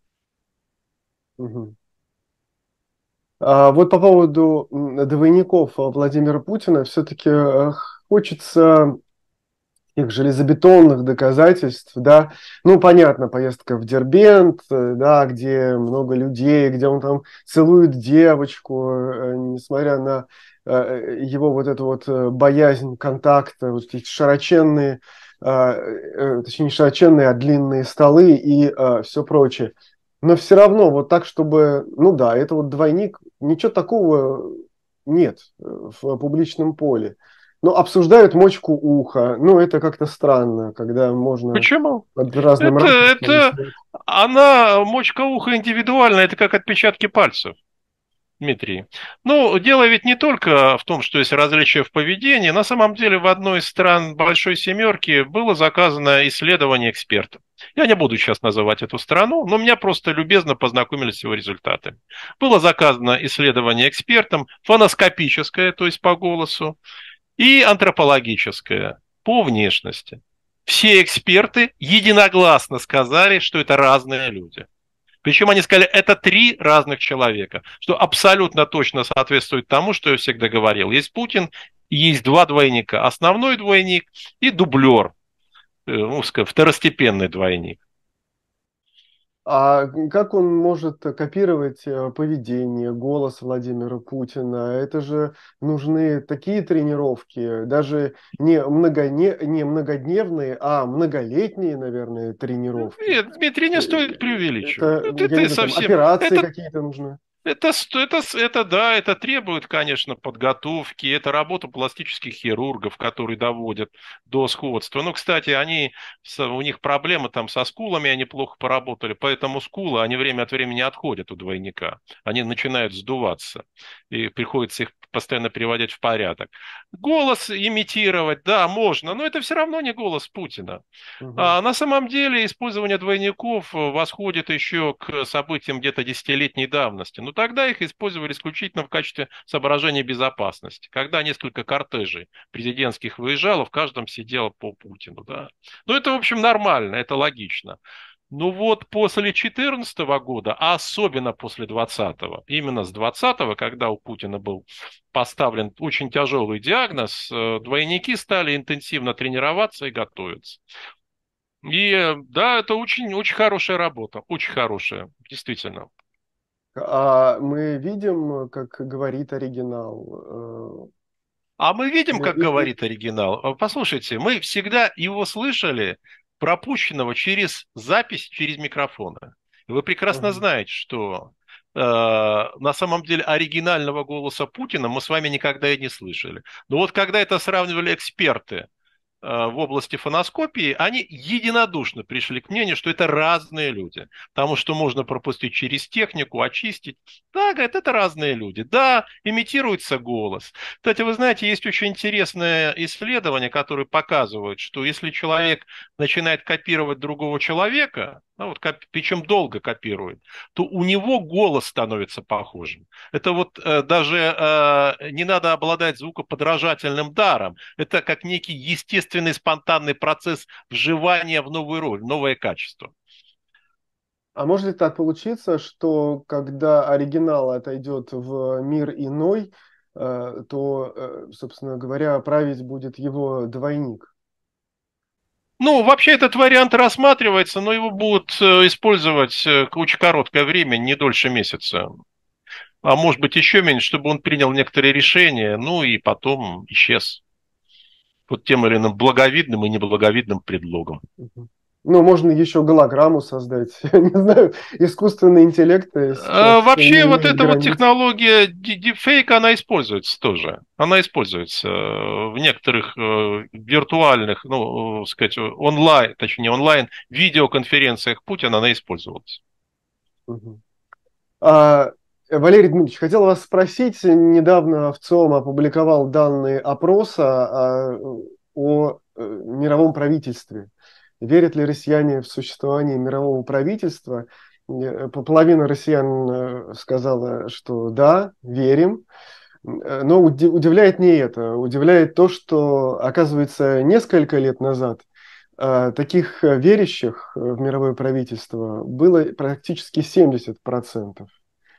Мгм. Вот по поводу двойников Владимира Путина, все-таки хочется их железобетонных доказательств, да, ну, понятно, поездка в Дербент, да, где много людей, где он там целует девочку, несмотря на его вот эту вот боязнь контакта, вот эти широченные, точнее, не широченные, а длинные столы и все прочее. Но все равно вот так, чтобы, ну да, это вот двойник, ничего такого нет в публичном поле. Ну, обсуждают мочку уха. Ну, это как-то странно, когда можно Почему? под разным ракурсом Это, снять. она, мочка уха индивидуальна, это как отпечатки пальцев. Дмитрий. Ну, дело ведь не только в том, что есть различия в поведении. На самом деле в одной из стран Большой Семерки было заказано исследование экспертов. Я не буду сейчас называть эту страну, но меня просто любезно познакомили с его результатами. Было заказано исследование экспертам, фоноскопическое, то есть по голосу, и антропологическое, по внешности. Все эксперты единогласно сказали, что это разные люди. Причем они сказали, это три разных человека, что абсолютно точно соответствует тому, что я всегда говорил. Есть Путин, есть два двойника. Основной двойник и дублер, ну, скажем, второстепенный двойник. А как он может копировать поведение, голос Владимира Путина? Это же нужны такие тренировки, даже не многодневные, а многолетние, наверное, тренировки. Нет, Дмитрий, не стоит преувеличивать. Это, Это я не ты знаю, там совсем... операции Это какие-то нужны. Это да, это требует, конечно, подготовки, это работа пластических хирургов, которые доводят до сходства. Ну, кстати, у них проблемы там со скулами, они плохо поработали, поэтому скулы, они время от времени отходят у двойника, они начинают сдуваться, и приходится их постоянно приводить в порядок. Голос имитировать, да, можно, но это все равно не голос Путина. Мгм. А на самом деле использование двойников восходит еще к событиям где-то десятилетней давности. Но тогда их использовали исключительно в качестве соображения безопасности. Когда несколько кортежей президентских выезжало, в каждом сидело по Путину. Да. Ну это, в общем, нормально, это логично. Ну вот после 2014 года, а особенно после 2020, именно с 2020, когда у Путина был поставлен очень тяжелый диагноз, двойники стали интенсивно тренироваться и готовиться. И да, это очень хорошая работа, очень хорошая, действительно. А мы видим, как говорит оригинал. А мы видим, как Или... говорит оригинал. Послушайте, мы всегда его слышали, пропущенного через запись, через микрофоны. Вы прекрасно Мгм. знаете, что на самом деле оригинального голоса Путина мы с вами никогда и не слышали. Но вот когда это сравнивали эксперты в области фоноскопии, они единодушно пришли к мнению, что это разные люди. Потому что можно пропустить через технику, очистить. Да, говорят, это разные люди. Да, имитируется голос. Кстати, вы знаете, есть очень интересное исследование, которое показывает, что если человек начинает копировать другого человека, ну, вот, причем долго копирует, то у него голос становится похожим. Это вот даже не надо обладать звукоподражательным даром. Это как некий естественный спонтанный процесс вживания в новую роль, в новое качество. А может ли так получиться, что когда оригинал отойдет в мир иной, то, собственно говоря, править будет его двойник? Ну, вообще этот вариант рассматривается, но его будут использовать очень короткое время, не дольше месяца. А может быть еще меньше, чтобы он принял некоторые решения, ну и потом исчез под тем или иным благовидным и неблаговидным предлогом. Мгм. Ну, можно еще голограмму создать. Я не знаю, искусственный интеллект сейчас Вообще не вот имеет эта вот границ. технология deepfake, она используется тоже. Она используется в некоторых виртуальных, ну, сказать, онлайн, точнее онлайн видеоконференциях Путина она использовалась. Мгм. А, Валерий Дмитриевич, хотел вас спросить, недавно ВЦИОМ опубликовал данные опроса о мировом правительстве. Верят ли россияне в существование мирового правительства? Половина россиян сказала, что да, верим. Но удивляет не это. Удивляет то, что, оказывается, несколько лет назад таких верящих в мировое правительство было практически 70%.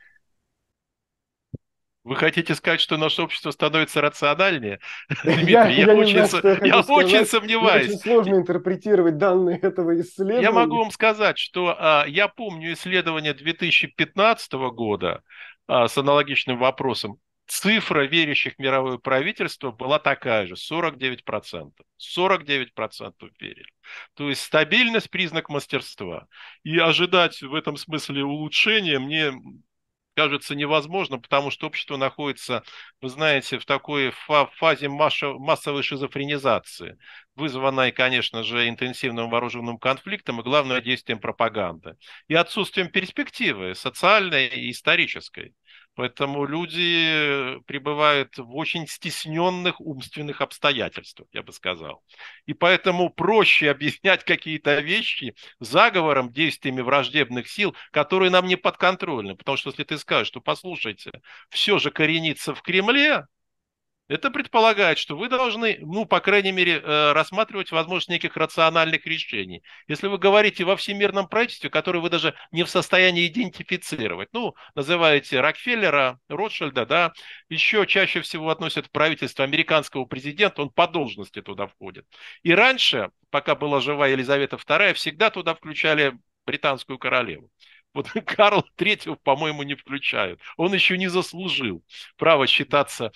Вы хотите сказать, что наше общество становится рациональнее? Я, Дмитрий, я не знаю, что я я хочу очень сказать. Мне очень сомневаюсь. сложно интерпретировать данные этого Я могу исследования. вам сказать, что я помню исследование 2015 года с аналогичным вопросом. Цифра верящих в мировое правительство была такая же, 49%. 49% верили. То есть стабильность – признак мастерства. И ожидать в этом смысле улучшения мне кажется невозможно, потому что общество находится, вы знаете, в такой фазе массовой шизофренизации, вызванной, конечно же, интенсивным вооруженным конфликтом и, главное, действием пропаганды. И отсутствием перспективы социальной и исторической. Поэтому люди пребывают в очень стесненных умственных обстоятельствах, я бы сказал. И поэтому проще объяснять какие-то вещи заговором, действиями враждебных сил, которые нам не подконтрольны. Потому что если ты скажешь, что, послушайте, все же коренится в Кремле, это предполагает, что вы должны, ну, по крайней мере, рассматривать возможность неких рациональных решений. Если вы говорите во всемирном правительстве, которое вы даже не в состоянии идентифицировать, ну, называете Рокфеллера, Ротшильда, да, еще чаще всего относят правительство американского президента, он по должности туда входит. И раньше, пока была жива Елизавета II, всегда туда включали британскую королеву. Вот Карла Третьего, по-моему, не включают. Он еще не заслужил право считаться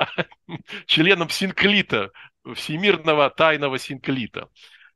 членом Синклита, Всемирного тайного Синклита.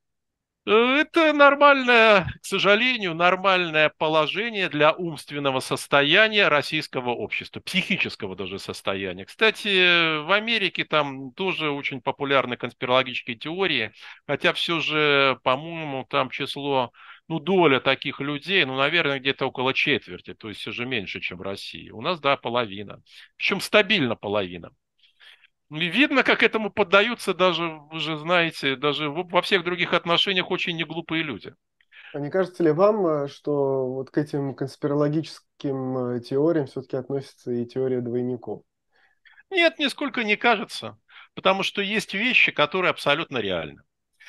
Это нормальное, к сожалению, нормальное положение для умственного состояния российского общества, психического даже состояния. Кстати, в Америке там тоже очень популярны конспирологические теории, хотя все же, по-моему, там число, ну, доля таких людей, ну, наверное, где-то около четверти, то есть все же меньше, чем в России. У нас, да, половина. Причем стабильно половина. И видно, как этому поддаются даже, вы же знаете, даже во всех других отношениях очень неглупые люди. А не кажется ли вам, что вот к этим конспирологическим теориям все-таки относится и теория двойников? Нет, нисколько не кажется, потому что есть вещи, которые абсолютно реальны.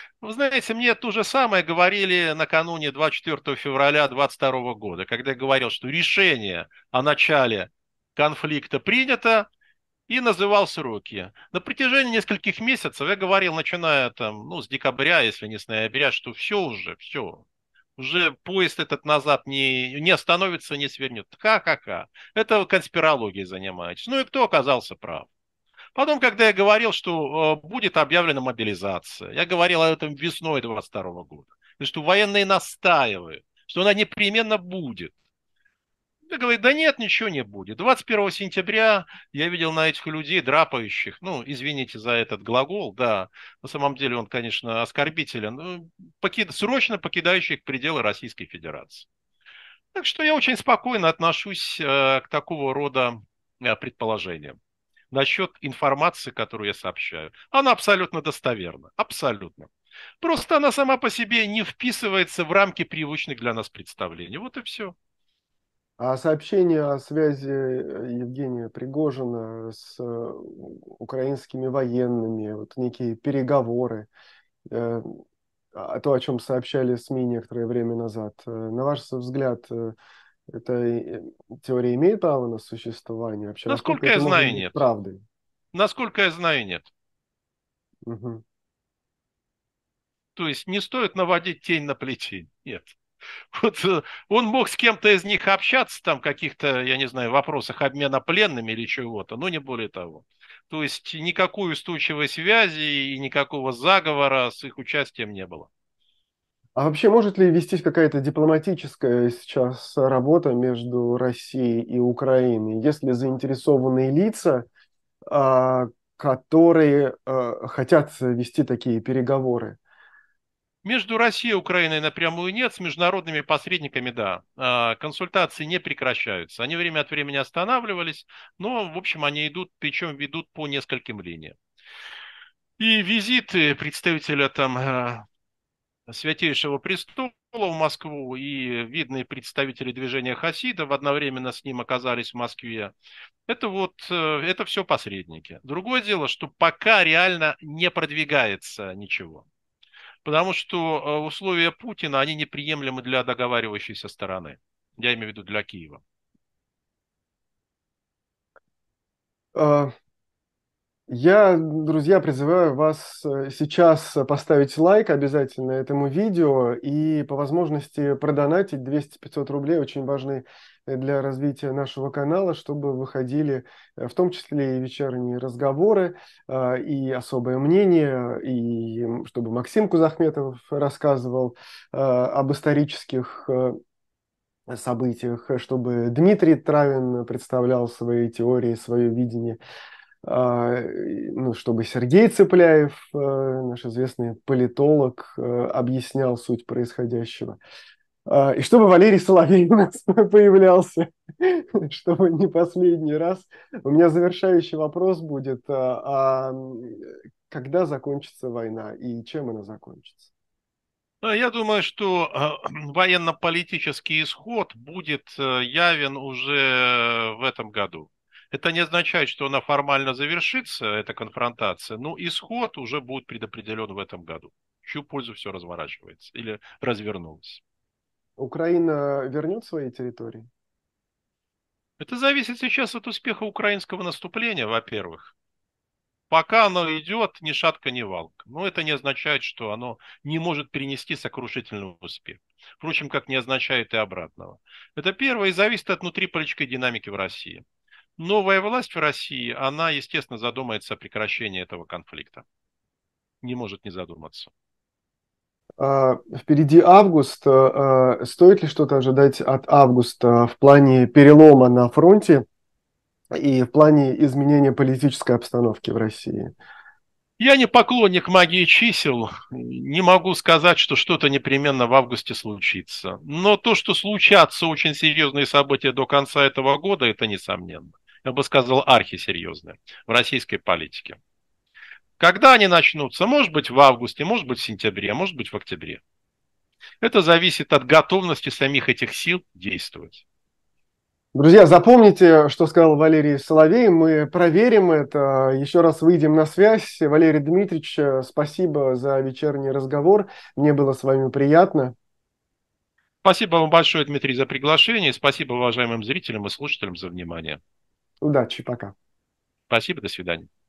Вы знаете, мне то же самое говорили накануне 24 февраля 2022 года, когда я говорил, что решение о начале конфликта принято, и называл сроки. На протяжении нескольких месяцев я говорил, начиная там, ну, с декабря, если не с ноября, что все уже, все. Уже поезд этот назад не остановится, не свернет. Ха-ха-ха. Это конспирологией занимаетесь. Ну и кто оказался прав? Потом, когда я говорил, что будет объявлена мобилизация, я говорил об этом весной 22 года, и что военные настаивают, что она непременно будет. Я говорю, да нет, ничего не будет. 21 сентября я видел на этих людей драпающих, ну, извините за этот глагол, да, на самом деле он, конечно, оскорбителен, срочно покидающих пределы Российской Федерации. Так что я очень спокойно отношусь к такого рода предположениям. Насчет информации, которую я сообщаю. Она абсолютно достоверна. Абсолютно. Просто она сама по себе не вписывается в рамки привычных для нас представлений. Вот и все. А сообщение о связи Евгения Пригожина с украинскими военными, вот некие переговоры, то, о чем сообщали СМИ некоторое время назад, на ваш взгляд, эта теория имеет право на существование вообще? Насколько Насколько это я может знаю, быть нет. правдой? Насколько я знаю, нет. Мгм. То есть не стоит наводить тень на плетень. Нет. Вот он мог с кем-то из них общаться, там, каких-то, я не знаю, вопросах обмена пленными или чего-то, но не более того. То есть никакой устойчивой связи и никакого заговора с их участием не было. А вообще может ли вестись какая-то дипломатическая сейчас работа между Россией и Украиной, если заинтересованные лица, а, которые хотят вести такие переговоры? Между Россией и Украиной напрямую нет, с международными посредниками да. Консультации не прекращаются. Они время от времени останавливались, но, в общем, они идут, причем ведут по нескольким линиям. И визиты представителя там Святейшего Престола в Москву и видные представители движения хасидов одновременно с ним оказались в Москве. Это вот, это все посредники. Другое дело, что пока реально не продвигается ничего. Потому что условия Путина, они неприемлемы для договаривающейся стороны. Я имею в виду для Киева. А, Я, друзья, призываю вас сейчас поставить лайк обязательно этому видео и по возможности продонатить 200-500 рублей, очень важны для развития нашего канала, чтобы выходили в том числе и вечерние разговоры, и особое мнение, и чтобы Максим Кузахметов рассказывал об исторических событиях, чтобы Дмитрий Травин представлял свои теории, свое видение. Ну, чтобы Сергей Цыпляев, наш известный политолог, объяснял суть происходящего. И чтобы Валерий Соловей у нас появлялся, чтобы не последний раз. У меня завершающий вопрос будет. Когда закончится война и чем она закончится? Я думаю, что военно-политический исход будет явен уже в этом году. Это не означает, что она формально завершится, эта конфронтация, но исход уже будет предопределен в этом году. В чью пользу все разворачивается или развернулось. Украина вернет свои территории? Это зависит сейчас от успеха украинского наступления, во-первых. Пока оно идет, ни шатка, ни валка. Но это не означает, что оно не может перенести сокрушительный успех. Впрочем, как не означает и обратного. Это первое, и зависит от внутриполитической динамики в России. Новая власть в России, она, естественно, задумается о прекращении этого конфликта. Не может не задуматься. Впереди август. Стоит ли что-то ожидать от августа в плане перелома на фронте и в плане изменения политической обстановки в России? Я не поклонник магии чисел, не могу сказать, что что-то непременно в августе случится. Но то, что случатся очень серьезные события до конца этого года, это несомненно. Я бы сказал, архисерьезные в российской политике. Когда они начнутся? Может быть в августе, может быть в сентябре, может быть в октябре. Это зависит от готовности самих этих сил действовать. Друзья, запомните, что сказал Валерий Соловей. Мы проверим это. Еще раз выйдем на связь. Валерий Дмитриевич, спасибо за вечерний разговор. Мне было с вами приятно. Спасибо вам большое, Дмитрий, за приглашение. Спасибо уважаемым зрителям и слушателям за внимание. Удачи, пока. Спасибо, до свидания.